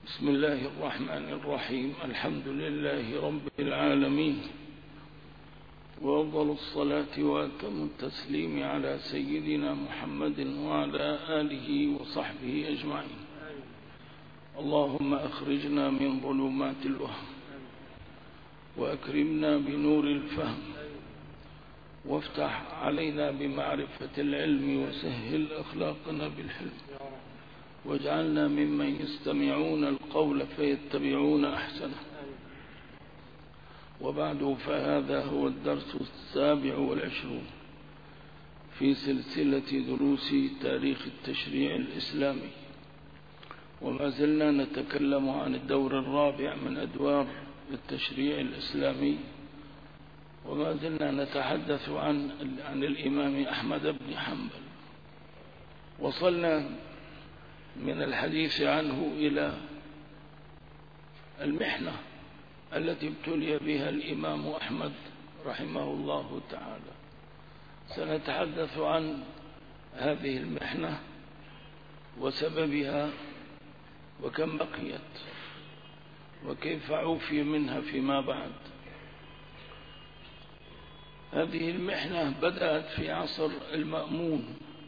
بسم الله الرحمن الرحيم. الحمد لله رب العالمين، وأفضل الصلاة وأتم التسليم على سيدنا محمد وعلى آله وصحبه أجمعين. اللهم أخرجنا من ظلمات الوهم وأكرمنا بنور الفهم، وافتح علينا بمعرفة العلم، وسهل أخلاقنا بالحلم، واجعلنا ممن يستمعون القول فيتبعون أحسنه. وبعد، فهذا هو الدرس 27 في سلسلة دروس تاريخ التشريع الإسلامي، وما زلنا نتكلم عن الدور الرابع من أدوار التشريع الإسلامي، وما زلنا نتحدث عن الإمام أحمد بن حنبل. وصلنا من الحديث عنه إلى المحنة التي ابتلي بها الإمام أحمد رحمه الله تعالى. سنتحدث عن هذه المحنة وسببها، وكم بقيت، وكيف عوفي منها فيما بعد. هذه المحنة بدأت في عصر المأمون،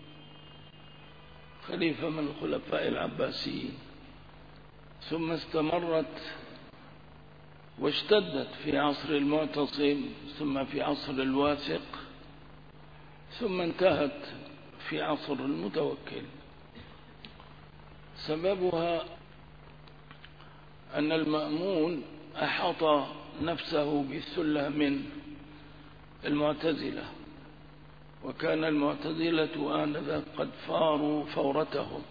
خليفة من الخلفاء العباسيين، ثم استمرت واشتدت في عصر المعتصم، ثم في عصر الواثق، ثم انتهت في عصر المتوكل. سببها أن المأمون أحاط نفسه بالثلة من المعتزلة، وكان المعتزلة آنذاك قد فاروا فورتهم،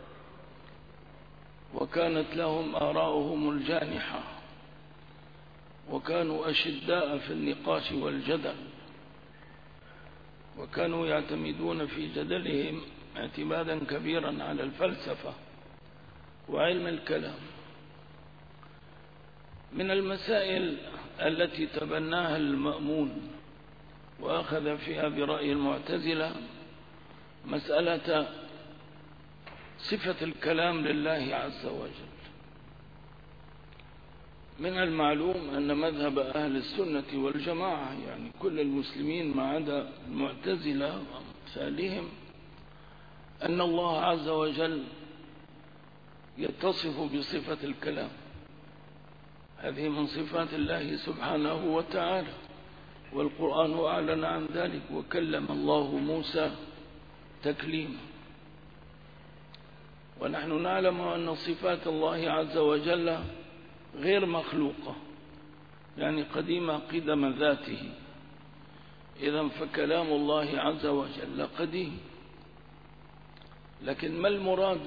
وكانت لهم آراؤهم الجانحة، وكانوا أشداء في النقاش والجدل، وكانوا يعتمدون في جدلهم اعتمادا كبيرا على الفلسفة وعلم الكلام. من المسائل التي تبناها المأمون وأخذ فيها برأي المعتزلة مسألة صفة الكلام لله عز وجل. من المعلوم أن مذهب أهل السنة والجماعة، يعني كل المسلمين ما عدا المعتزلة وأمثالهم، أن الله عز وجل يتصف بصفة الكلام. هذه من صفات الله سبحانه وتعالى، والقرآن أعلن عن ذلك: وكلم الله موسى تكليما. ونحن نعلم أن صفات الله عز وجل غير مخلوقة، يعني قديمة قدم ذاته. إذن فكلام الله عز وجل قديم. لكن ما المراد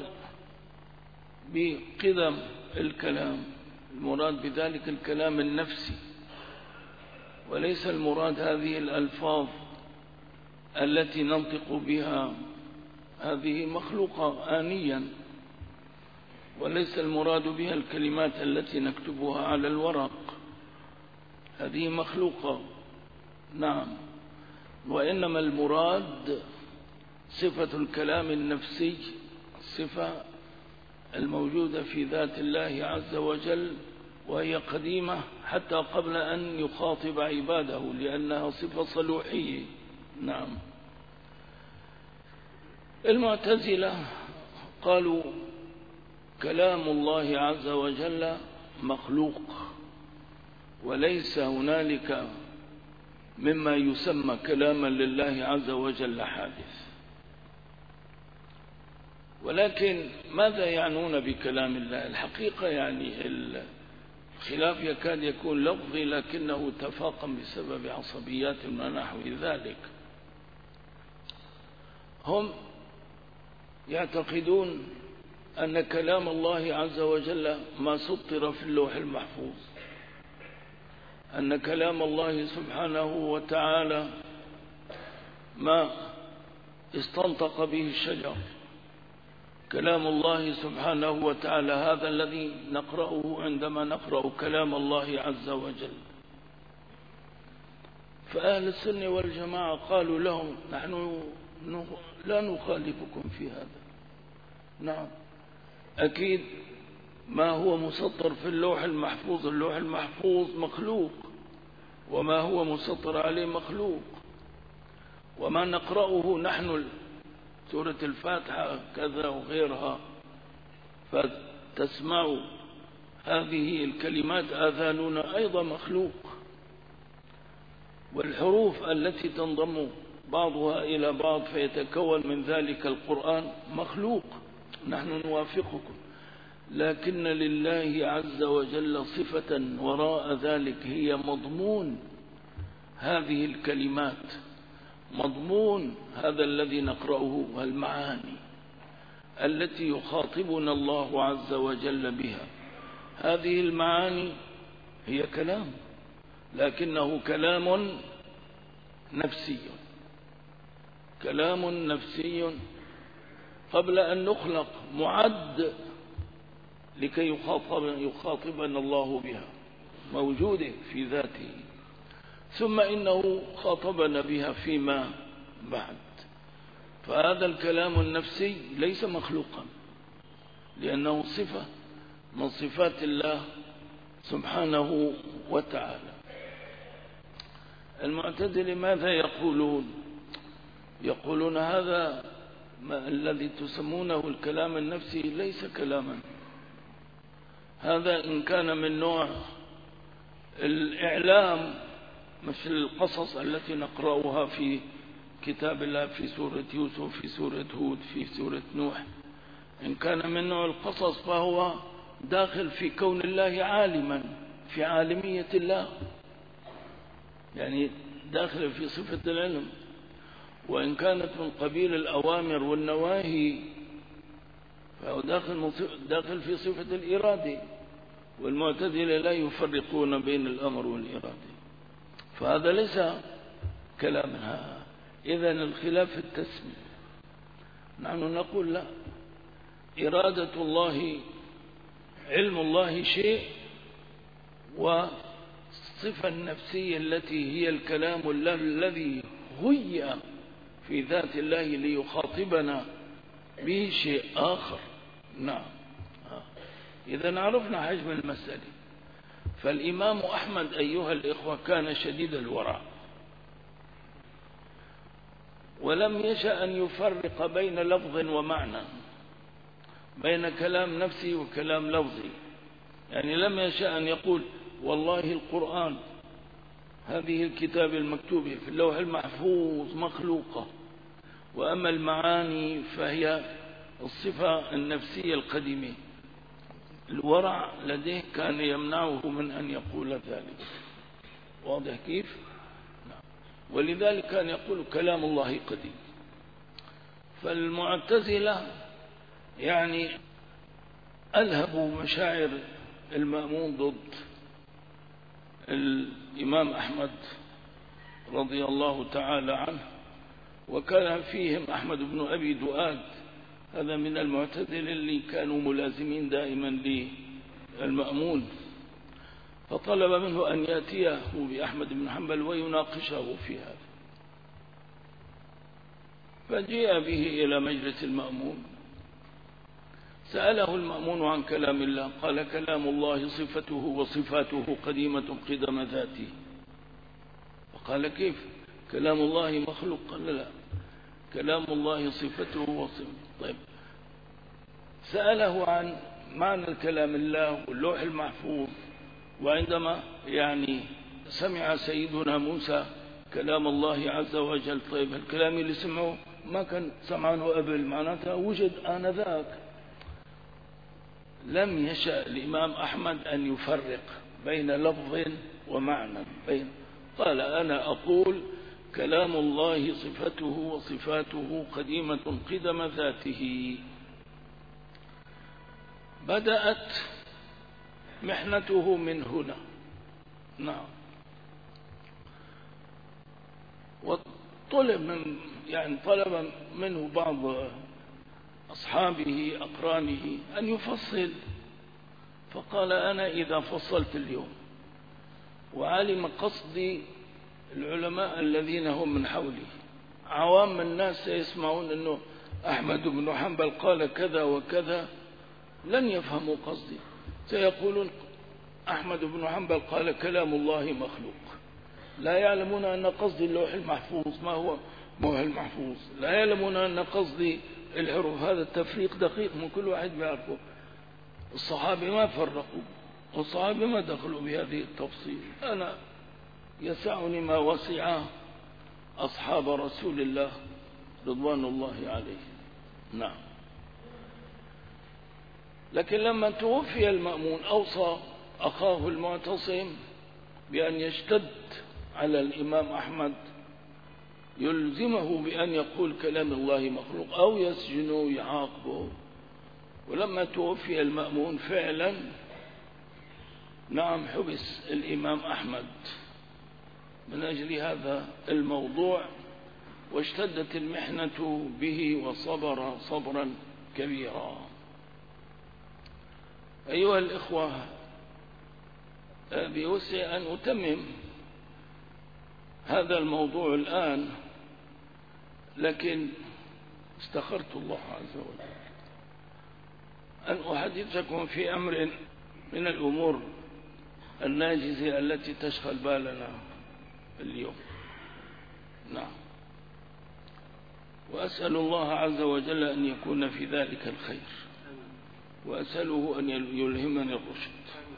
بقدم الكلام؟ المراد بذلك الكلام النفسي، وليس المراد هذه الألفاظ التي ننطق بها، هذه مخلوقة آنيا، وليس المراد بها الكلمات التي نكتبها على الورق، هذه مخلوقة، نعم. وإنما المراد صفة الكلام النفسي، الصفة الموجودة في ذات الله عز وجل، وهي قديمة حتى قبل أن يخاطب عباده، لأنها صفة صلوحية، نعم. المعتزلة قالوا كلام الله عز وجل مخلوق، وليس هنالك مما يسمى كلاما لله عز وجل حادث. ولكن ماذا يعنون بكلام الله؟ الحقيقة يعني الخلاف يكاد يكون لفظي، لكنه تفاقم بسبب عصبيات ونحو ذلك. هم يعتقدون أن كلام الله عز وجل ما سطر في اللوح المحفوظ، أن كلام الله سبحانه وتعالى ما استنطق به الشجر، كلام الله سبحانه وتعالى هذا الذي نقرأه عندما نقرأ كلام الله عز وجل. فأهل السنة والجماعة قالوا لهم: نحن لا نخالفكم في هذا، نعم، أكيد ما هو مسطر في اللوح المحفوظ. اللوح المحفوظ مخلوق، وما هو مسطر عليه مخلوق. وما نقرأه نحن سورة الفاتحة كذا وغيرها، فتسمع هذه الكلمات آذاننا أيضا مخلوق. والحروف التي تنضم بعضها إلى بعض فيتكون من ذلك القرآن مخلوق، نحن نوافقكم. لكن لله عز وجل صفة وراء ذلك هي مضمون هذه الكلمات، مضمون هذا الذي نقرأه والمعاني التي يخاطبنا الله عز وجل بها. هذه المعاني هي كلام، لكنه كلام نفسي، كلام نفسي قبل أن نخلق، معد لكي يخاطبنا الله بها، موجودة في ذاته، ثم إنه خاطبنا بها فيما بعد. فهذا الكلام النفسي ليس مخلوقا، لأنه صفة من صفات الله سبحانه وتعالى. المعتزلة ماذا يقولون؟ يقولون هذا الذي تسمونه الكلام النفسي ليس كلاما، هذا إن كان من نوع الإعلام مثل القصص التي نقرأها في كتاب الله، في سورة يوسف، في سورة هود، في سورة نوح، إن كان من نوع القصص فهو داخل في كون الله عالما، في عالمية الله، يعني داخل في صفة العلم. وإن كانت من قبيل الأوامر والنواهي فهو داخل في صفة الإرادة، والمعتزلة لا يفرقون بين الأمر والإرادة، فهذا ليس كلامها. إذن الخلاف التسمية، نحن نقول لا، إرادة الله، علم الله شيء، والصفة النفسية التي هي الكلام الذي هيئ في ذات الله ليخاطبنا به شيء آخر. نعم. إذا عرفنا حجم المسألة. فالإمام أحمد أيها الإخوة كان شديد الورع، ولم يشأ أن يفرق بين لفظ ومعنى، بين كلام نفسي وكلام لفظي. يعني لم يشأ أن يقول والله القرآن هذه الكتاب المكتوبة في اللوح المحفوظ مخلوقة، وأما المعاني فهي الصفة النفسية القديمة. الورع لديه كان يمنعه من أن يقول ذلك. واضح كيف؟ ولذلك كان يقول كلام الله قديم. فالمعتزلة يعني ألهبوا مشاعر المأمون ضد الإمام أحمد رضي الله تعالى عنه، وكان فيهم أحمد بن أبي دؤاد، هذا من المعتزلة اللي كانوا ملازمين دائما للمأمون، فطلب منه أن يأتيه بأحمد بن حنبل ويناقشه في هذا. فجاء به إلى مجلس المأمون، سأله المأمون عن كلام الله، قال كلام الله صفته وصفاته قديمة قدم ذاته. فقال كيف كلام الله مخلوق؟ قال لا، كلام الله صفته وصفاته. طيب، سأله عن معنى الكلام الله واللوح المحفوظ، وعندما يعني سمع سيدنا موسى كلام الله عز وجل، طيب الكلام اللي سمعه ما كان سمعانه قبل، معناتها وجد آنذاك. لم يشأ الإمام أحمد أن يفرق بين لفظ ومعنى، قال أنا أقول كلام الله صفته وصفاته قديمة قدم ذاته. بدأت محنته من هنا. نعم. وطلب طلب منه بعض أصحابه أقرانه أن يفصل، فقال أنا إذا فصلت اليوم وعلم قصدي العلماء الذين هم من حولي، عوام الناس سيسمعون أنه أحمد بن حنبل قال كذا وكذا، لن يفهموا قصدي، سيقولون أحمد بن حنبل قال كلام الله مخلوق، لا يعلمون أن قصدي اللوح المحفوظ ما هو اللوح المحفوظ، لا يعلمون أن قصدي الحروف. هذا التفريق دقيق من كل واحد بيعرفه. الصحابة ما فرقوا، والصحابة ما دخلوا بهذه التفصيل. أنا يسعني ما وسع أصحاب رسول الله رضوان الله عليه. نعم. لكن لما توفي المأمون أوصى أخاه المعتصم بأن يشتد على الإمام أحمد، يلزمه بأن يقول كلام الله مخلوق أو يسجنه يعاقبه. ولما توفي المأمون فعلا نعم حبس الإمام أحمد من أجل هذا الموضوع، واشتدت المحنة به وصبر صبرا كبيرا. أيها الإخوة، بوسع أن أتمم هذا الموضوع الآن، لكن استخرت الله عز وجل أن أحدثكم في أمر من الأمور الناجزة التي تشغل بالنا اليوم. نعم. وأسأل الله عز وجل أن يكون في ذلك الخير، وأسأله أن يلهمني الرشد.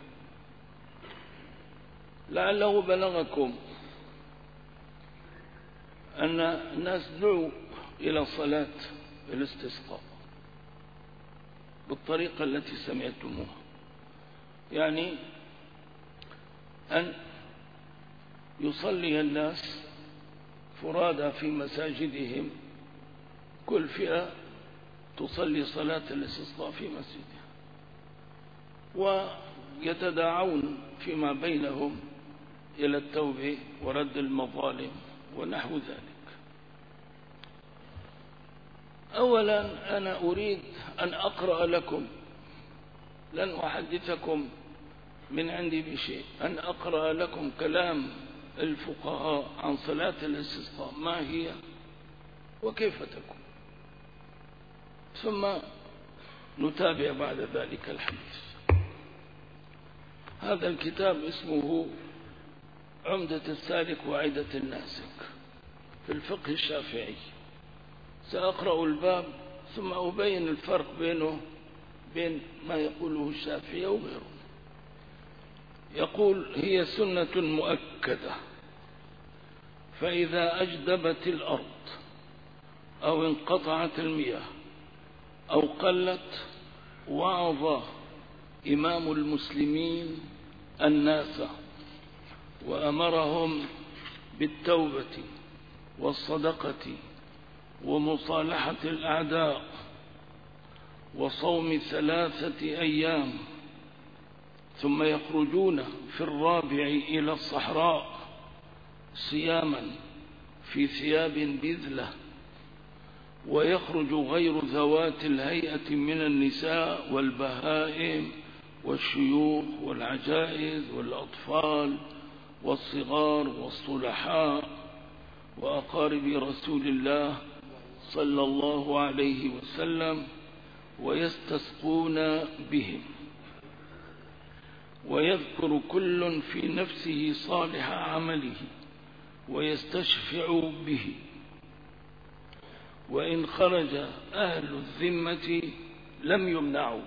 لعله بلغكم أن الناس دعوا إلى صلاة الاستسقاء بالطريقة التي سمعتموها، يعني أن يصلي الناس فرادى في مساجدهم، كل فئة تصلي صلاة الاستسقاء في مسجدها، ويتداعون فيما بينهم إلى التوبة ورد المظالم ونحو ذلك. أولا أنا أريد أن أقرأ لكم، لن أحدثكم من عندي بشيء، أن أقرأ لكم كلام الفقهاء عن صلاة الاستسقاء ما هي وكيف تكون، ثم نتابع بعد ذلك الحديث. هذا الكتاب اسمه عمدة السالك وعدة الناسك في الفقه الشافعي. سأقرأ الباب ثم أبين الفرق بين ما يقوله الشافعي وغيره. يقول: هي سنة مؤكدة، فإذا أجدبت الأرض أو انقطعت المياه أو قلت، وعظ إمام المسلمين الناس وأمرهم بالتوبة والصدقة ومصالحة الأعداء وصوم 3 أيام، ثم يخرجون في الرابع إلى الصحراء صياما في ثياب بذلة، ويخرج غير ذوات الهيئة من النساء والبهائم والشيوخ والعجائز والأطفال والصغار والصلحاء وأقارب رسول الله صلى الله عليه وسلم، ويستسقون بهم، ويذكر كل في نفسه صالح عمله ويستشفع به، وإن خرج أهل الذمة لم يمنعوا،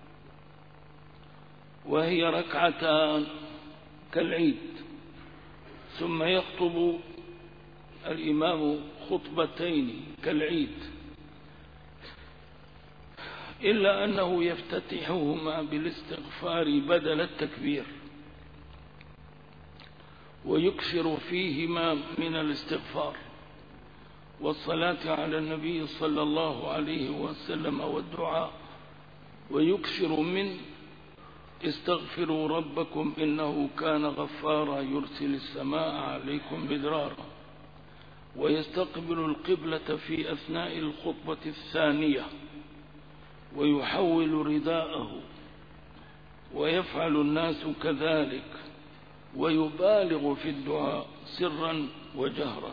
وهي ركعتان كالعيد. ثم يخطب الإمام خطبتين كالعيد، إلا أنه يفتتحهما بالاستغفار بدل التكبير، ويكثر فيهما من الاستغفار والصلاة على النبي صلى الله عليه وسلم والدعاء، ويكثر من استغفروا ربكم إنه كان غفارا يرسل السماء عليكم مدرارا، ويستقبل القبلة في أثناء الخطبة الثانية، ويحول رداءه، ويفعل الناس كذلك، ويبالغ في الدعاء سرا وجهرا.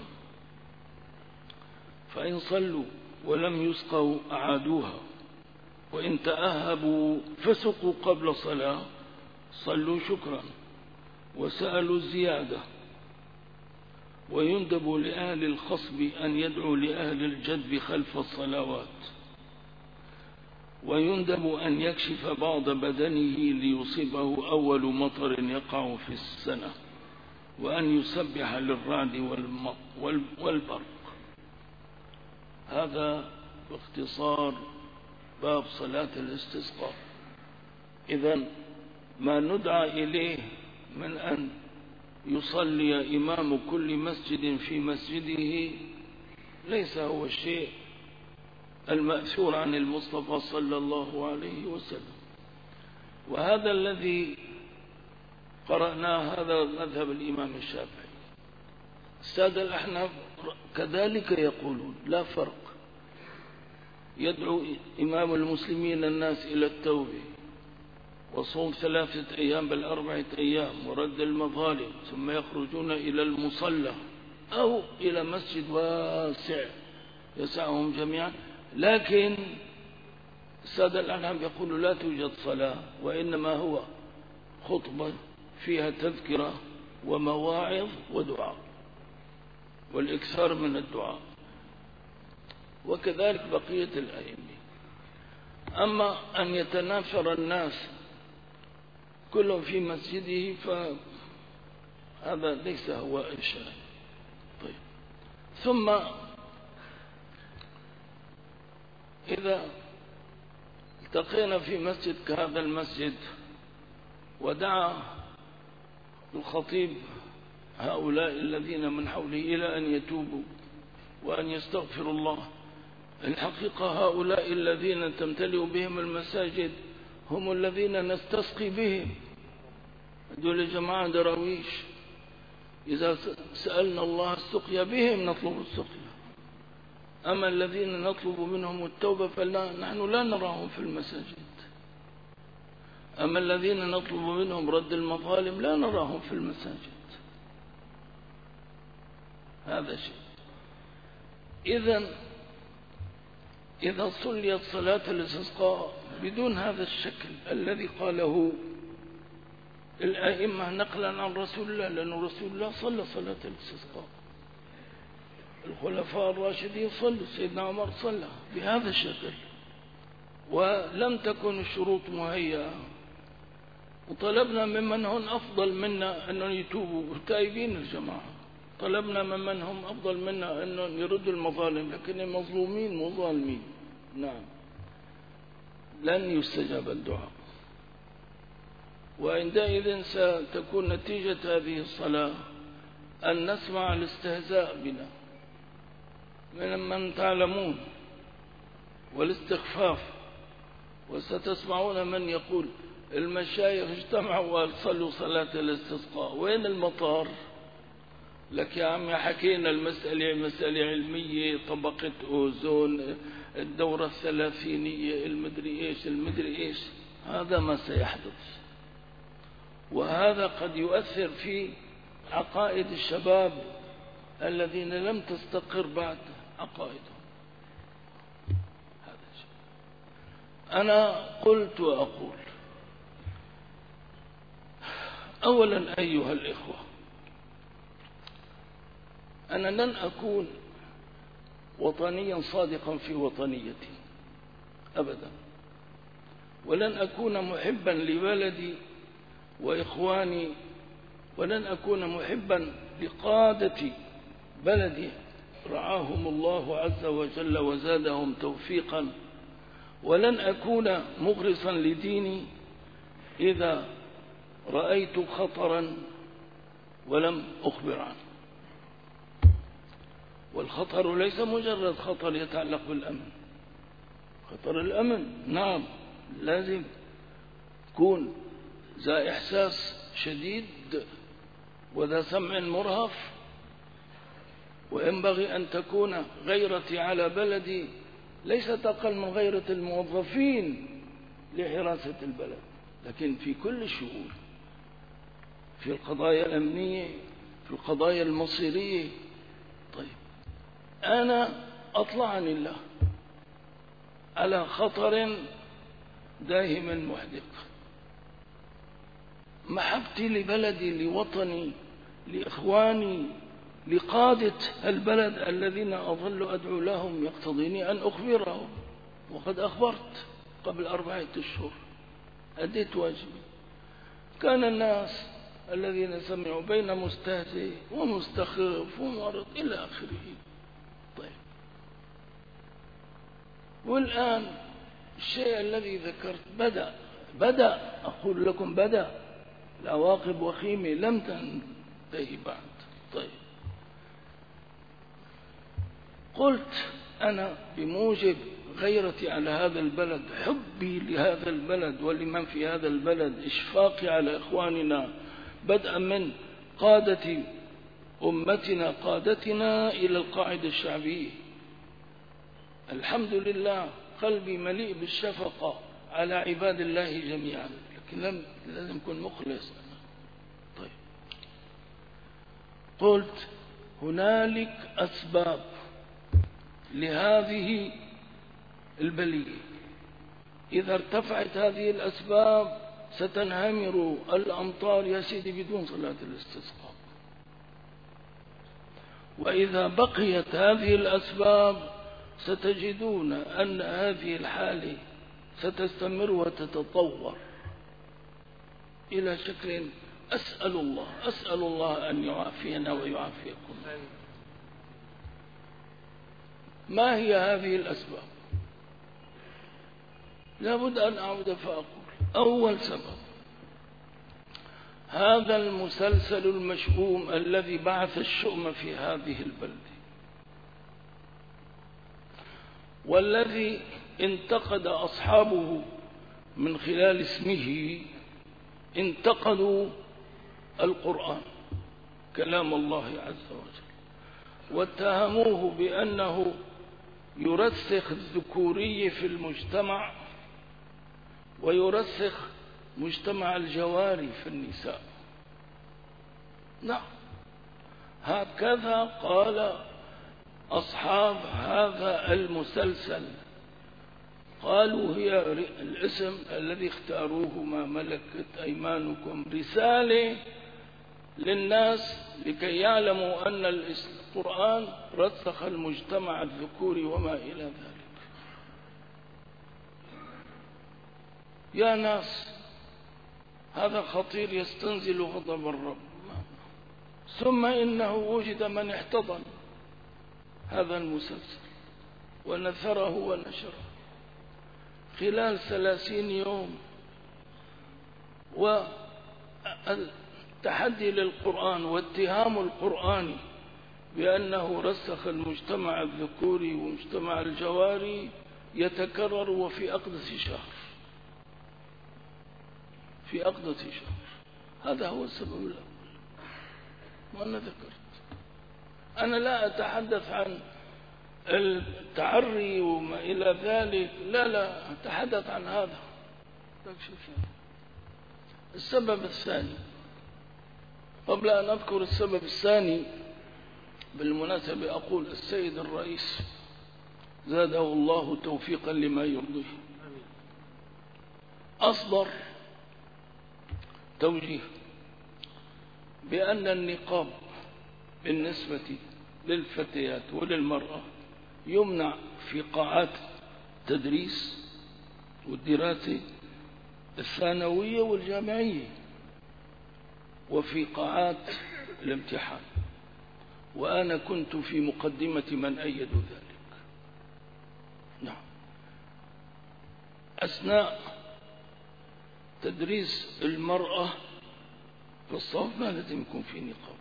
فإن صلوا ولم يسقوا أعادوها، وإن تأهبوا فسقوا قبل صلاة صلوا شكرا وسألوا الزيادة. ويندب لأهل الخصب أن يدعوا لأهل الجدب خلف الصلوات. ويندب أن يكشف بعض بدنه ليصيبه أول مطر يقع في السنة، وأن يسبح للرعد والبرق. هذا باختصار باب صلاة الاستسقاء. إذن ما ندعى إليه من أن يصلي إمام كل مسجد في مسجده ليس هو الشيء المأثور عن المصطفى صلى الله عليه وسلم. وهذا الذي قرأناه هذا مذهب الإمام الشافعي. السادة الأحناف كذلك يقولون لا فرق، يدعو إمام المسلمين الناس إلى التوبة وصوم 3 أيام بل 4 أيام ورد المظالم، ثم يخرجون إلى المصلى أو إلى مسجد واسع يسعهم جميعا. لكن السادة الأحناف يقولوا لا توجد صلاة، وإنما هو خطبة فيها تذكرة ومواعظ ودعاء، والإكثار من الدعاء، وكذلك بقية الأئمة. أما أن يتنافر الناس كلهم في مسجده فهذا ليس هو الشأن. طيب، ثم إذا التقينا في مسجد كهذا المسجد ودعا الخطيب هؤلاء الذين من حوله إلى أن يتوبوا وأن يستغفروا الله، الحقيقة هؤلاء الذين تمتلئ بهم المساجد هم الذين نستسقي بهم. هذول جماعة دراويش، إذا سألنا الله السقيا بهم نطلب السقيا. أما الذين نطلب منهم التوبة فنحن لا نراهم في المساجد. أما الذين نطلب منهم رد المظالم لا نراهم في المساجد. هذا شيء. إذا صليت صلاة الاستسقاء بدون هذا الشكل الذي قاله الأئمة نقلا عن رسول الله، لأن رسول الله صلى صلاة الاستسقاء، الخلفاء الراشدين صلوا، سيدنا عمر صلى بهذا الشكل، ولم تكن الشروط مهيئة. وطلبنا ممن هم أفضل منا أن يتوبوا تائبين الجماعة، طلبنا ممن هم أفضل منا أن يردوا المظالم، لكن المظلومين مظالمين. نعم، لن يستجاب الدعاء. وعندئذ ستكون نتيجة هذه الصلاة أن نسمع الاستهزاء بنا من تعلمون والاستخفاف. وستسمعون من يقول المشايخ اجتمعوا وصلوا صلاة الاستسقاء، وين المطار؟ لك يا عمي حكينا المسألة مسألة علمية، طبقة أوزون، الدورة الثلاثينية، المدري إيش. هذا ما سيحدث، وهذا قد يؤثر في عقائد الشباب الذين لم تستقر بعد عقائدهم. هذا شيء. أنا قلت وأقول أولا أيها الإخوة، أنا لن أكون وطنيا صادقا في وطنيتي أبدا، ولن أكون محبا لبلدي وإخواني، ولن أكون محبا لقادة بلدي رعاهم الله عز وجل وزادهم توفيقا، ولن أكون مغرسا لديني إذا رأيت خطرا ولم أخبر عنه. والخطر ليس مجرد خطر يتعلق بالأمن، خطر الأمن نعم لازم يكون ذا إحساس شديد وذا سمع مرهف، وينبغي أن تكون غيرتي على بلدي ليست أقل من غيرة الموظفين لحراسة البلد، لكن في كل الشؤون، في القضايا الأمنية، في القضايا المصيرية. طيب، أنا أطلعني الله على خطر داهم محدق، محبتي لبلدي، لوطني، لإخواني، لقادة البلد الذين أظل أدعو لهم يقتضيني أن أخبرهم، وقد أخبرت قبل 4 أشهر، أديت واجبي. كان الناس الذين سمعوا بين مستهزئ ومستخف ومعرض إلى آخره. طيب، والآن الشيء الذي ذكرت بدأ أقول لكم بدأ العواقب وخيمة لم تنتهي بعد. طيب، قلت أنا بموجب غيرتي على هذا البلد، حبي لهذا البلد ولمن في هذا البلد، إشفاقي على إخواننا، بدءا من قادة أمتنا، قادتنا إلى القاعدة الشعبية. الحمد لله قلبي مليء بالشفقة على عباد الله جميعا، لكن لازم أكون مخلص. طيب، قلت هنالك أسباب لهذه البلية، إذا ارتفعت هذه الأسباب ستنهمر الأمطار يا سيدي بدون صلاة الاستسقاء، وإذا بقيت هذه الأسباب ستجدون أن هذه الحالة ستستمر وتتطور إلى شكل أسأل الله أن يعافينا ويعافيكم. ما هي هذه الأسباب؟ لابد أن أعود فأقول أول سبب هذا المسلسل المشؤوم الذي بعث الشؤم في هذه البلدة، والذي انتقد أصحابه من خلال اسمه، انتقدوا القرآن كلام الله عز وجل، واتهموه بأنه يرسخ الذكورية في المجتمع ويرسخ مجتمع الجواري في النساء. نعم، هكذا قال أصحاب هذا المسلسل، قالوا هي الاسم الذي اختاروه ما ملكت أيمانكم، رسالة للناس لكي يعلموا أن القرآن رسخ المجتمع الذكوري وما إلى ذلك. يا ناس، هذا خطير، يستنزل غضب الرب. ثم إنه وجد من احتضن هذا المسلسل ونثره ونشره خلال 30 يوم، والتحدي للقرآن واتهام القرآن بأنه رسخ المجتمع الذكوري ومجتمع الجواري يتكرر، وفي أقدس شهر، في أقدس شهر. هذا هو السبب الأول. وأنا ذكرت، أنا لا أتحدث عن التعري وما إلى ذلك، لا أتحدث عن هذا. السبب الثاني، قبل أن أذكر السبب الثاني بالمناسبة أقول السيد الرئيس زاده الله توفيقا لما يرضيه أصدر توجيه بأن النقاب بالنسبة للفتيات وللمرأة يمنع في قاعات التدريس والدراسة الثانوية والجامعية وفي قاعات الامتحان، وأنا كنت في مقدمة من أيدوا ذلك. نعم، أثناء تدريس المرأة في الصف ما لازم يكون في نقاب،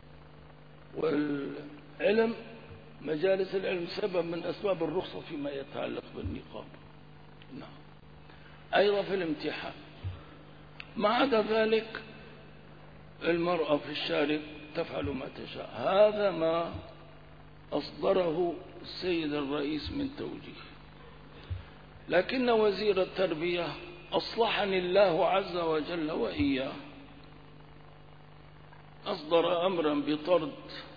والعلم مجالس العلم سبب من أسباب الرخصة فيما يتعلق بالنقاب. نعم، أيضا في الامتحان. ما عدا ذلك المرأة في الشارع تفعل ما تشاء. هذا ما أصدره السيد الرئيس من توجيه، لكن وزير التربية أصلحني الله عز وجل وإياه أصدر أمرا بطرد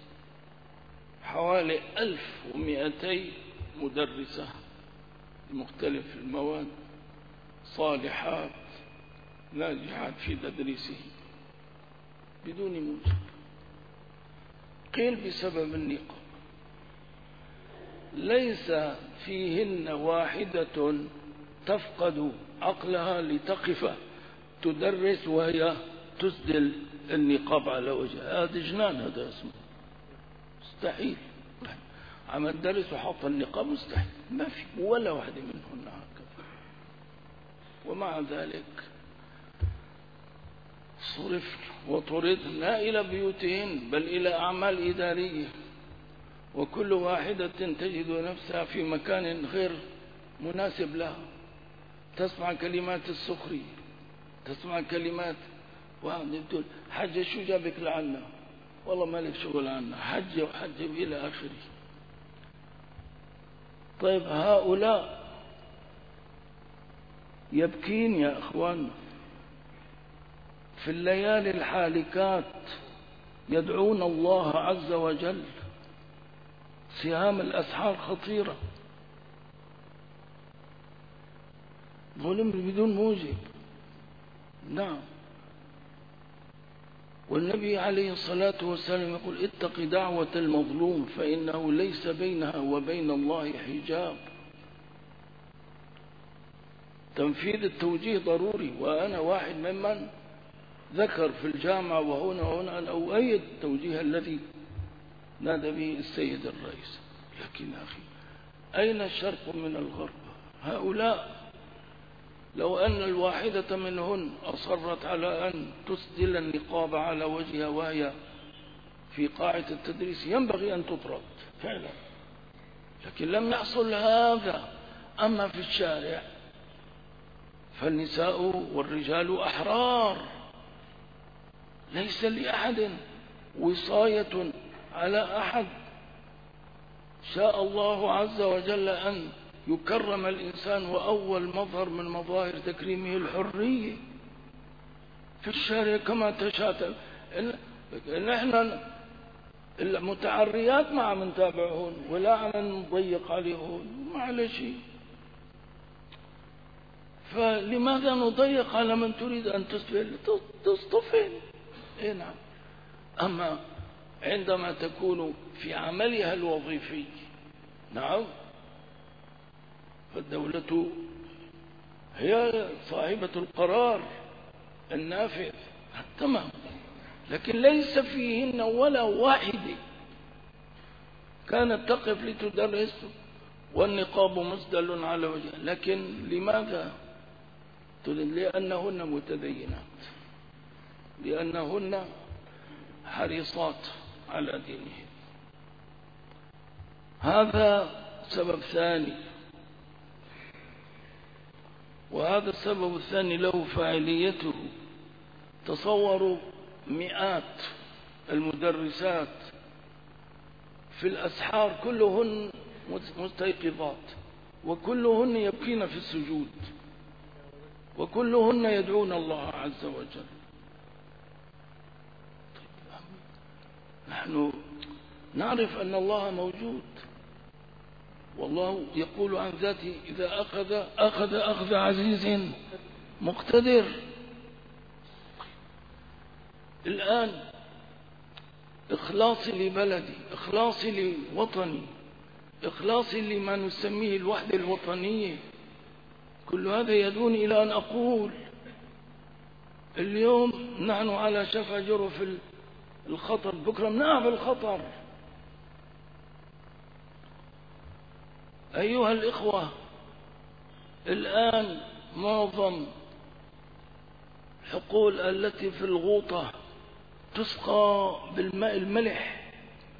حوالي 1200 مدرسة لمختلف المواد، صالحات ناجحات في تدريسه بدون موجب. قيل بسبب النقاب، ليس فيهن واحدة تفقد عقلها لتقف تدرس وهي تسدل النقاب على وجهها. هذا جنان، هذا اسمه مستحيل. عم تدرس وحط النقاب مستحيل، ما في ولا واحدة منهن هكذا. ومع ذلك صرف وطرد لا إلى بيوتهن بل إلى أعمال إدارية، وكل واحدة تجد نفسها في مكان غير مناسب لها. تسمع كلمات السخرية، تسمع كلمات واحد يقول حج شو جابك لعنا، والله ما لك شغل عنا، حج وحج إلى آخره. طيب هؤلاء يبكين يا أخوان في الليالي الحالكات، يدعون الله عز وجل. سهام الأسحار خطيرة، ظلم بدون موجب. نعم. والنبي عليه الصلاة والسلام يقول اتق دعوة المظلوم فإنه ليس بينها وبين الله حجاب. تنفيذ التوجيه ضروري، وأنا واحد ممن ذكر في الجامعة وهنا أن أؤيد التوجيه الذي نادى به السيد الرئيس. لكن أخي أين الشرق من الغرب؟ هؤلاء لو أن الواحدة منهن أصرت على أن تسدل النقاب على وجهها وهي في قاعة التدريس ينبغي أن تطرد فعلا، لكن لم يحصل هذا. أما في الشارع فالنساء والرجال أحرار، ليس لأحد وصاية على أحد. شاء الله عز وجل أن يكرم الإنسان، وأول مظهر من مظاهر تكريمه الحرية في الشارع كما تشاء. نحن المتعريات ما عم نتابعهن ولا عم نضيق عليهن، معلش. فلماذا نضيق على من تريد أن تصطفل؟ إيه نعم. أما عندما تكون في عملها الوظيفي، نعم، فالدولة هي صاحبة القرار النافذ تمام، لكن ليس فيهن ولا واحدة كانت تقف لتدرس والنقاب مسدل على وجهها. لكن لماذا؟ لأنهن متدينات، لأنهن حريصات على دينهم. هذا سبب ثاني. وهذا السبب الثاني له فاعليته. تصوروا مئات المدرسات في الأسحار كلهن مستيقظات، وكلهن يبكين في السجود، وكلهن يدعون الله عز وجل. نحن نعرف أن الله موجود، والله يقول عن ذاته إذا أخذ عزيز مقتدر. الآن إخلاصي لبلدي، إخلاصي لوطني، إخلاصي لما نسميه الوحدة الوطنية، كل هذا يدعوني إلى أن أقول اليوم نحن على شفا جرف الخطر، بكرة نعم الخطر. أيها الإخوة، الآن معظم الحقول التي في الغوطة تسقى بالماء الملح.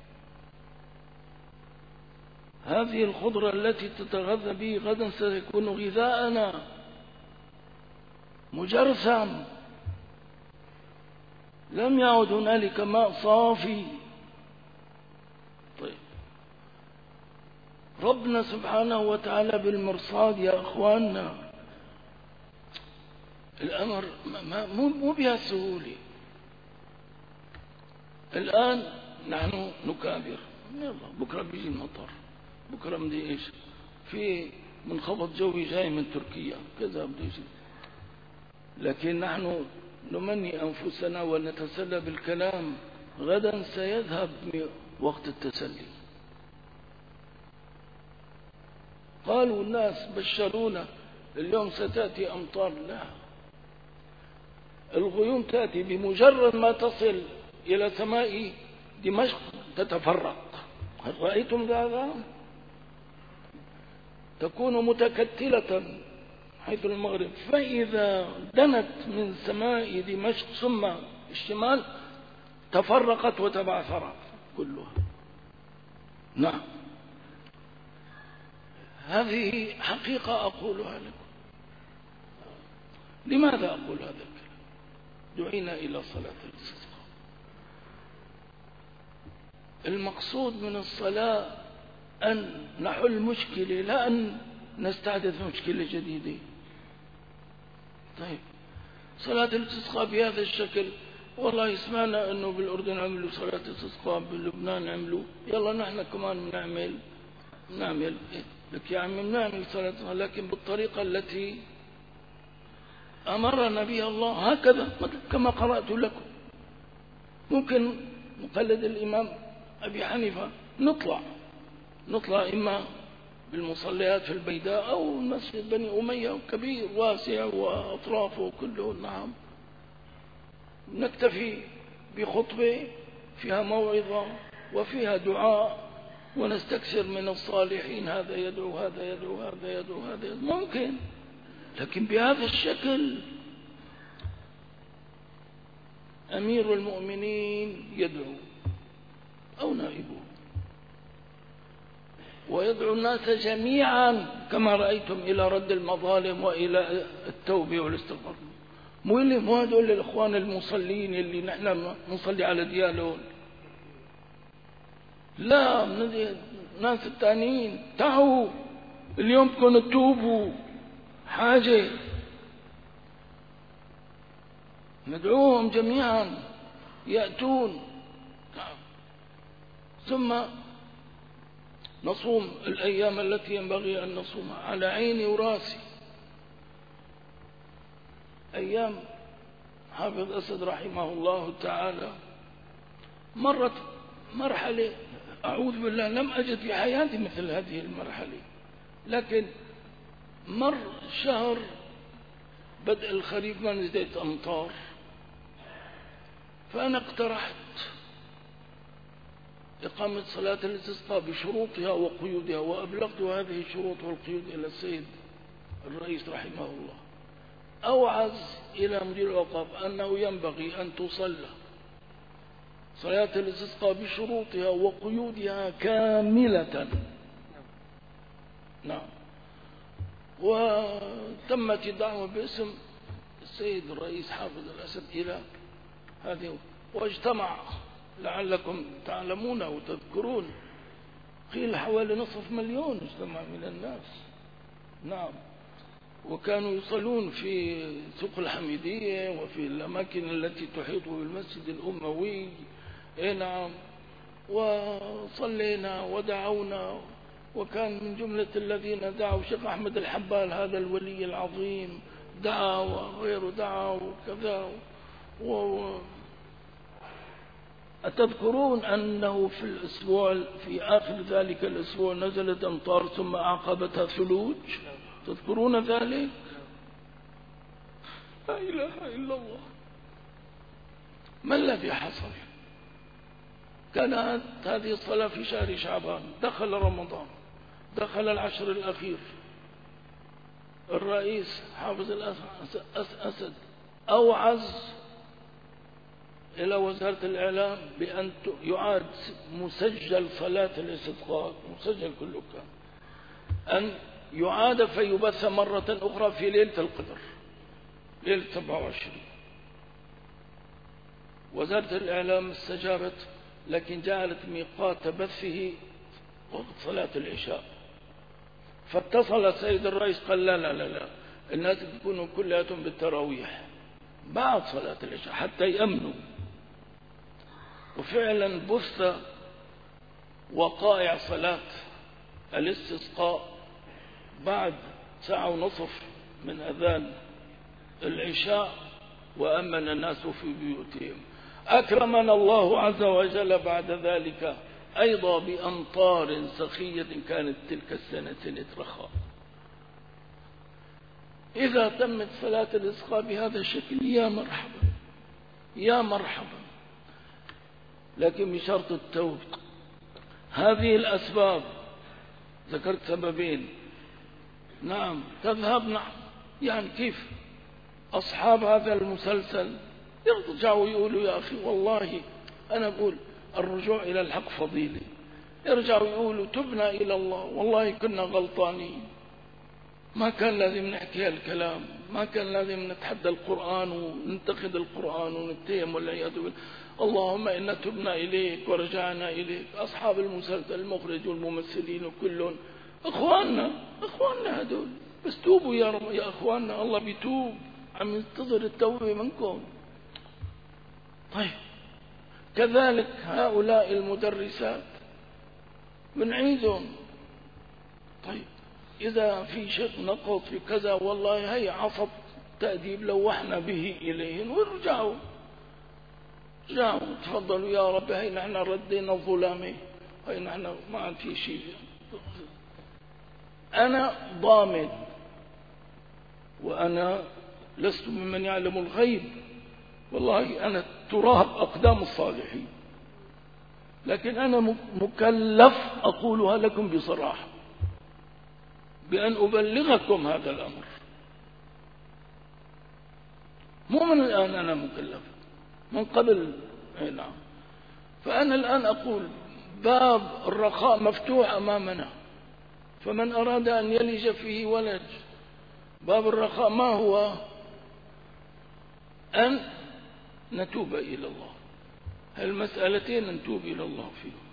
هذه الخضرة التي تتغذى به غدا ستكون غذاءنا مجرثا، لم يعد هنالك ماء صافي. طيب ربنا سبحانه وتعالى بالمرصاد يا أخواننا. الأمر مو بهالسهولة. الآن نحن نكابر، يلا بكرة بيجي المطر، بكرة بدي إيش، في منخفض جوي جاي من تركيا كذا بده يجي. لكن نحن نمني أنفسنا ونتسلى بالكلام، غدا سيذهب وقت التسلي. قالوا الناس بشرونا اليوم ستأتي أمطار، لا، الغيوم تأتي بمجرد ما تصل إلى سماء دمشق تتفرق. هل رأيتم هذا؟ تكون متكتلة حيث المغرب، فإذا دنت من سماء دمشق ثم الشمال تفرقت وتبعثرت كلها. نعم، هذه حقيقة أقولها لكم. لماذا أقول هذا الكلام؟ دعينا إلى صلاة الاستسقاء. المقصود من الصلاة أن نحل مشكلة، لا أن نستحدث مشكلة جديدة. طيب، صلاة الاستسقاء بهذا الشكل، والله سمعنا أنه بالأردن عملوا صلاة الاستسقاء، باللبنان عملوا، يلا نحن كمان نعمل لك يا عمي، نعمل صلاة لكن بالطريقة التي أمرنا بها الله، هكذا كما قرأت لكم. ممكن نقلد الإمام أبي حنيفة، نطلع إما بالمصليات في البيداء أو مسجد بني أمية كبير واسع وأطرافه كله، نعم، نكتفي بخطبة فيها موعظة وفيها دعاء ونستكثر من الصالحين، هذا يدعو هذا يدعو هذا يدعو هذا يدعو. ممكن، لكن بهذا الشكل أمير المؤمنين يدعو أو نائبه ويدعو الناس جميعا كما رأيتم إلى رد المظالم وإلى التوبة والاستغفار. مو هدول الإخوان المصلين اللي نحن نصلي على ديالهم، لا، ناس التانيين تعوا اليوم تكونوا تتوبوا، حاجة ندعوهم جميعا يأتون، ثم نصوم الأيام التي ينبغي أن نصومها على عيني وراسي. أيام حافظ أسد رحمه الله تعالى مرت مرحلة أعوذ بالله لم أجد في حياتي مثل هذه المرحلة، لكن مر شهر بدء الخريف ما نزلت أمطار، فأنا اقترحت إقامة صلاة الاستسقاء بشروطها وقيودها، وأبلغت هذه الشروط والقيود إلى السيد الرئيس رحمه الله. أوعز إلى مدير الأوقاف أنه ينبغي أن تصلى صلاة الاستسقاء بشروطها وقيودها كاملة. نعم، وتمت الدعوة باسم السيد الرئيس حافظ الأسد إلى هذه، واجتمع لعلكم تعلمون وتذكرون قيل حوالي 500,000 اجتمع من الناس. نعم، وكانوا يصلون في سوق الحميدية وفي الأماكن التي تحيط بالمسجد الأموي. نعم، وصلينا ودعونا، وكان من جملة الذين دعوا شيخ أحمد الحبال هذا الولي العظيم، دعا وغيره دعا وكذا. أتذكرون أنه في آخر ذلك الأسبوع نزلت أمطار ثم أعقبتها ثلوج؟ تذكرون ذلك؟ لا إله إلا الله. ما الذي حصل؟ كانت هذه الصلاة في شهر شعبان، دخل رمضان، دخل العشر الأخير، الرئيس حافظ الأسد أوعز إلى وزارة الإعلام بأن يعاد مسجل صلاة الاستسقاء، مسجل كله كان، أن يعاد فيبث مرة أخرى في ليلة القدر، ليلة 27. وزارة الإعلام استجابت، لكن جعلت ميقات بثه وقت صلاة العشاء. فاتصل السيد الرئيس قال لا لا لا لا، الناس تكونوا كلياتهم بالتراويح بعد صلاة العشاء حتى يأمنوا. وفعلا بث وقائع صلاة الاستسقاء بعد 1.5 ساعة من أذان العشاء وأمن الناس في بيوتهم. أكرمنا الله عز وجل بعد ذلك أيضا بأمطار سخية كانت تلك السنة سنة رخاء. إذا تمت صلاة الإسقاء بهذا الشكل يا مرحبا يا مرحبا، لكن بشرط التوبة. هذه الأسباب ذكرت سببين، نعم تذهب، نعم يعني كيف أصحاب هذا المسلسل يرجعوا يقولوا يا أخي والله أنا أقول الرجوع إلى الحق فضيلة، يرجعوا يقولوا تبنا إلى الله والله كنا غلطانين، ما كان لازم نحكي هالكلام، ما كان لازم نتحدى القرآن وننتقد القرآن ونتهم والعياذ بالله. اللهم إنا تبنا إليك ورجعنا إليك. أصحاب المسلسل المخرج والممثلين وكلهم أخواننا هدول، بس توبوا يا رب يا أخواننا، الله بيتوب، عم ينتظر التوبة منكم. طيب كذلك هؤلاء المدرسات بنعيدهم. طيب إذا في شيء نقص في كذا والله هي عصب تأديب لوحنا به إليهم ويرجعوا تفضلوا يا رب هي نحن ردينا الظلامة، هي نحن ما عاد في شيء. أنا ضامن وأنا لست ممن يعلم الغيب، والله أنا تراب أقدام الصالحين، لكن أنا مكلف أقولها لكم بصراحة بأن أبلغكم هذا الأمر، مو من الآن، أنا مكلف من قبل. نعم. فأنا الآن أقول باب الرخاء مفتوح أمامنا، فمن أراد أن يلج فيه ولج. باب الرخاء ما هو؟ أن نتوب إلى الله، هالمسألتين نتوب إلى الله فيهم.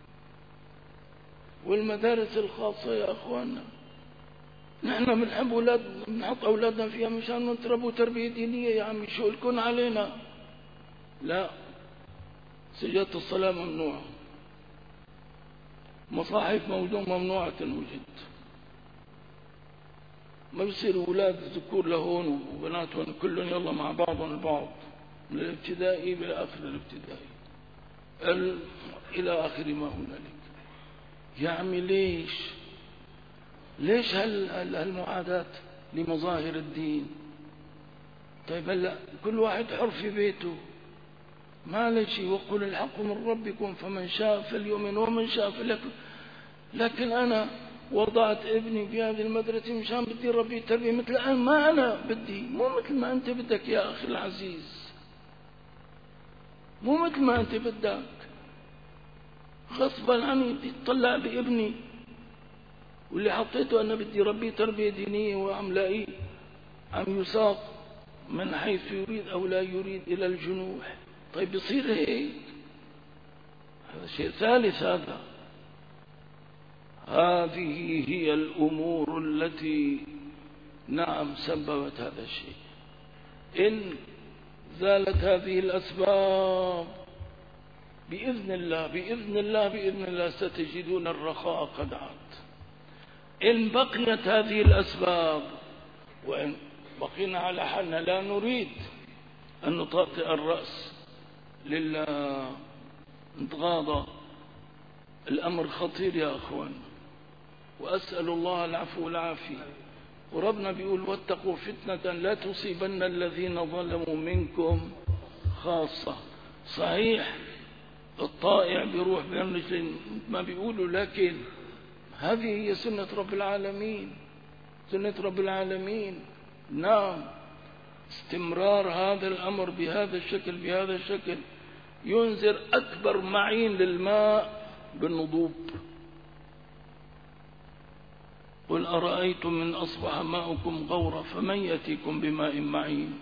والمدارس الخاصة يا أخواننا نحن بنحب أولادنا، بنحط أولادنا فيها مشان نتربوا تربية دينية، يا عمي شو لكم علينا؟ لا، سجادة الصلاة ممنوعة، مصاحف موضوع ممنوعة وجد، ما بيصير أولاد ذكور لهون وبنات هون كلهم يلا مع بعضهم البعض من الابتدائي إلى آخر الابتدائي إلى آخر ما هنالك. يا عمي ليش هالمعاداة لمظاهر الدين؟ طيب هلا كل واحد حر في بيته، معلش، وقل الحق من ربكم فمن شاء فليؤمن ومن شاء فليكفر. لكن أنا وضعت ابني في هذه المدرسة مشان بدي ربي تربية مثل ما أنا بدي، مو مثل ما أنت بدك يا أخي العزيز، مو مثل ما أنت بدك. غصبا عني بدي اطلع بابني، واللي حطيته أنا بدي ربي تربية دينية وعم لاقيه عم يساق من حيث يريد أو لا يريد إلى الجنوح. طيب يصير هيك؟ هذا شيء ثالث. هذه هي الأمور التي نعم سببت هذا الشيء. إن زالت هذه الأسباب بإذن الله ستجدون الرخاء قد عاد. إن بقيت هذه الأسباب وإن بقينا على حالنا لا نريد أن نطأطئ الرأس لله، نتغاضى، الأمر خطير يا أخوان، وأسأل الله العفو والعافية. وربنا بيقول واتقوا فتنة لا تصيبن الذين ظلموا منكم خاصة. صحيح الطائع بيروح بين رجلين ما بيقولوا، لكن هذه هي سنة رب العالمين. نعم، استمرار هذا الأمر بهذا الشكل ينذر أكبر معين للماء بالنضوب. قل أرأيتم من أصبح ماؤكم غورا فمن يأتيكم بماء معين.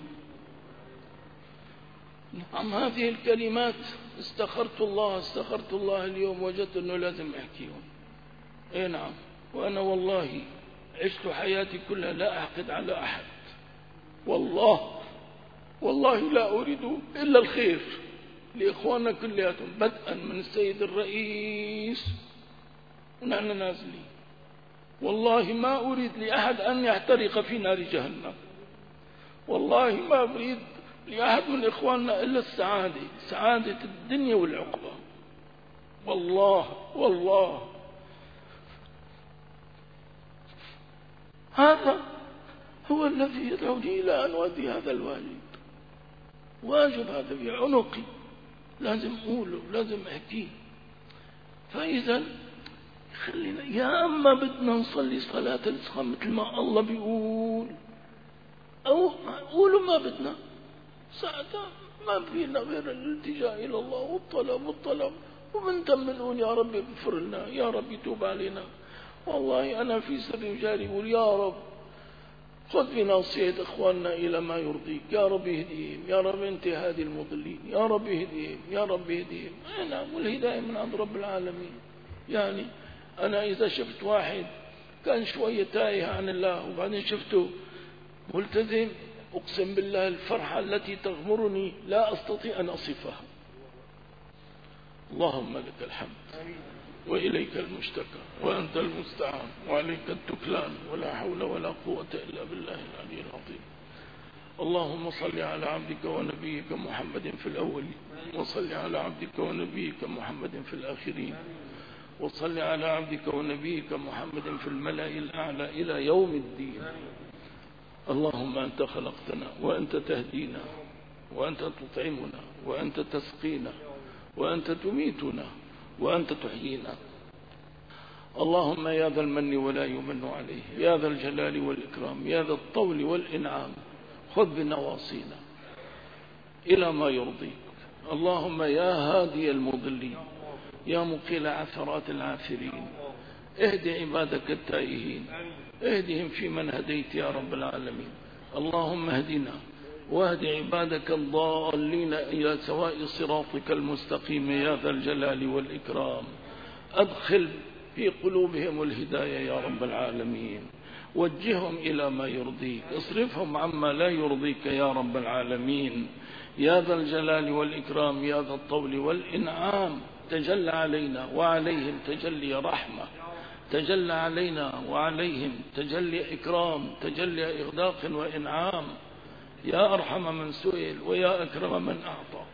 نعم، هذه الكلمات استخرت الله اليوم، وجدت أنه لازم أحكيهم. إيه نعم، وأنا والله عشت حياتي كلها لا أحقد على أحد، والله لا أريد إلا الخير لإخواننا كلياتهم، بدءا من السيد الرئيس ونحن نازلين. والله ما أريد لأحد أن يحترق في نار جهنم، والله ما أريد لأحد من إخواننا إلا السعادة، سعادة الدنيا والعقبة. والله هذا هو الذي يدعوني إلى أن أؤدي هذا الواجب. واجب هذا في عنقي، لازم أقوله، لازم أحكيه. فإذا خلينا يا أما بدنا نصلي صلاة الاستخارة مثل ما الله بيقول، أو قولوا ما بدنا، ساعتها ما فينا غير الالتجاء إلى الله والطلب وبنتم نقول يا رب اغفر لنا، يا رب يتوب علينا. والله أنا في سر جاري يقول يا رب خذ بناصية إخواننا إلى ما يرضيك، يا رب اهديهم، يا رب انت هادي المضلين، يا رب اهديهم، يا رب اهديهم. نعم، والهداية من عند رب العالمين. يعني أنا إذا شفت واحد كان شوية تايه عن الله وبعدين شفته ملتزم، أقسم بالله الفرحة التي تغمرني لا أستطيع أن أصفها. اللهم لك الحمد وإليك المشتكى وأنت المستعان وعليك التكلان، ولا حول ولا قوة إلا بالله العلي العظيم. اللهم صل على عبدك ونبيك محمد في الأولين، وصل على عبدك ونبيك محمد في الآخرين، وصل على عبدك ونبيك محمد في الملأ الأعلى إلى يوم الدين. اللهم أنت خلقتنا وأنت تهدينا وأنت تطعمنا وأنت تسقينا وأنت تميتنا وأنت تحيينا. اللهم يا ذا المن ولا يمن عليه، يا ذا الجلال والإكرام، يا ذا الطول والإنعام، خذ بنواصينا إلى ما يرضيك. اللهم يا هادي المضلين، يا مقيل عثرات العاثرين، اهد عبادك التائهين، اهدهم في من هديت يا رب العالمين. اللهم اهدنا واهد عبادك الضالين إلى سواء صراطك المستقيم يا ذا الجلال والإكرام. أدخل في قلوبهم الهداية يا رب العالمين، وجههم إلى ما يرضيك، اصرفهم عما لا يرضيك يا رب العالمين. يا ذا الجلال والإكرام، يا ذا الطول والإنعام، تجلى علينا وعليهم تجلي رحمة، تجلى علينا وعليهم تجلي إكرام، تجلي إغداق وإنعام، يا أرحم من سئل ويا أكرم من أعطى.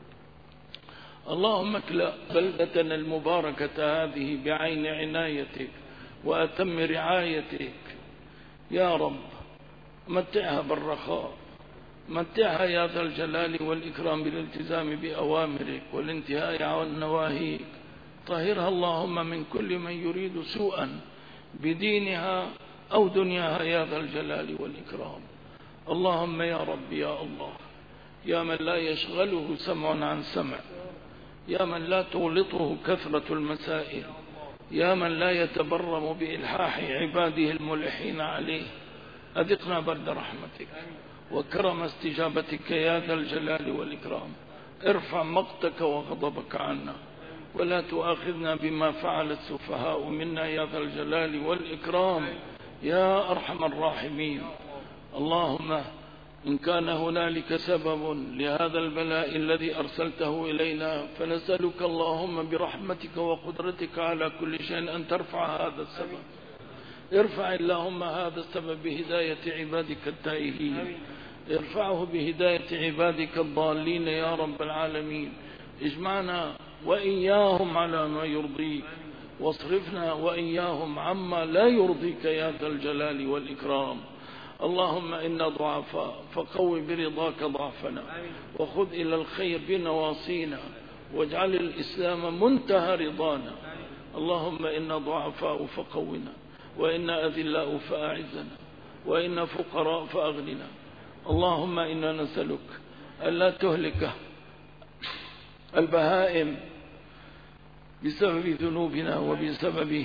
اللهم اكلأ بلدتنا المباركة هذه بعين عنايتك وأتم رعايتك يا رب. متعها بالرخاء، متعها يا ذا الجلال والإكرام بالالتزام بأوامرك والانتهاء عن نواهيك. طهرها اللهم من كل من يريد سوءا بدينها أو دنياها يا ذا الجلال والإكرام. اللهم يا رب يا الله، يا من لا يشغله سمع عن سمع، يا من لا تغلطه كثرة المسائل، يا من لا يتبرم بإلحاح عباده الملحين عليه، أذقنا برد رحمتك وكرم استجابتك يا ذا الجلال والإكرام. ارفع مقتك وغضبك عنا، ولا تؤاخذنا بما فعل السفهاء منا يا ذا الجلال والإكرام يا أرحم الراحمين. اللهم إن كان هنالك سبب لهذا البلاء الذي أرسلته إلينا فنسألك اللهم برحمتك وقدرتك على كل شيء أن ترفع هذا السبب. ارفع اللهم هذا السبب بهداية عبادك التائهين، ارفعه بهداية عبادك الضالين يا رب العالمين. اجمعنا وإياهم على ما يرضيك، واصرفنا وإياهم عما لا يرضيك يا ذا الجلال والإكرام. اللهم إنا ضعفاء فقوي برضاك ضعفنا، وخذ إلى الخير بنواصينا، واجعل الإسلام منتهى رضانا. اللهم إنا ضعفاء فقونا، وإنا أذلاء فأعزنا، وإنا فقراء فأغننا. اللهم إنا نسألك ألا تهلك البهائم بسبب ذنوبنا وبسبب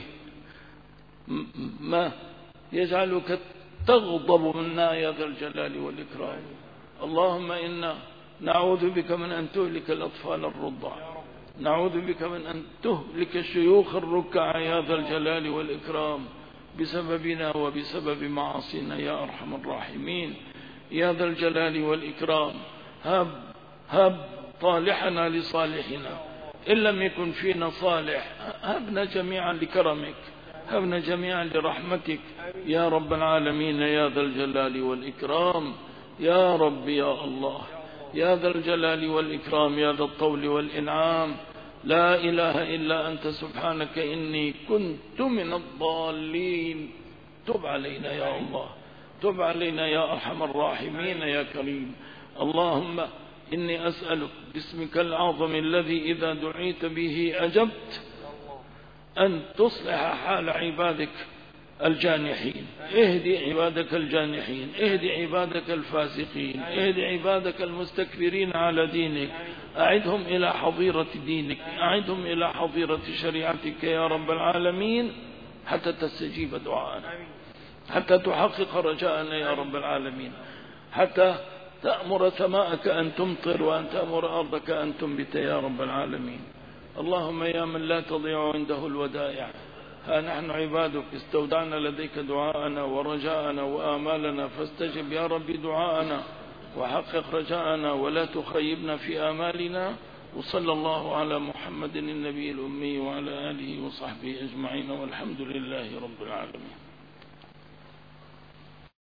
ما يجعلك تغضب منا يا ذا الجلال والإكرام. اللهم إنا نعوذ بك من أن تهلك الأطفال الرضع، نعوذ بك من أن تهلك الشيوخ الركع يا ذا الجلال والإكرام بسببنا وبسبب معاصينا يا أرحم الراحمين يا ذا الجلال والإكرام. هب طالحنا لصالحنا، إن لم يكن فينا صالح هبنا جميعا لكرمك، هبنا جميعا لرحمتك يا رب العالمين يا ذا الجلال والإكرام يا رب يا الله يا ذا الجلال والإكرام يا ذا الطول والإنعام، لا إله إلا أنت سبحانك إني كنت من الضالين. تب علينا يا الله، تب علينا يا أرحم الراحمين يا كريم. اللهم إني أسألك باسمك العظم الذي إذا دعيت به أجبت أن تصلح حال عبادك الجانحين. اهدي عبادك الجانحين، اهدي عبادك الفاسقين، اهدي عبادك المستكبرين على دينك، أعدهم إلى حظيرة دينك، أعدهم إلى حظيرة شريعتك يا رب العالمين، حتى تستجيب دعاءنا، حتى تحقق رجاءنا يا رب العالمين، حتى تأمر سماءك أن تمطر وأن تأمر أرضك أن تنبت يا رب العالمين. اللهم يا من لا تضيع عنده الودائع، ها نحن عبادك استودعنا لديك دعاءنا ورجاءنا وآمالنا، فاستجب يا رب دعاءنا وحقق رجاءنا ولا تخيبنا في آمالنا. وصلى الله على محمد النبي الأمي وعلى آله وصحبه أجمعين، والحمد لله رب العالمين.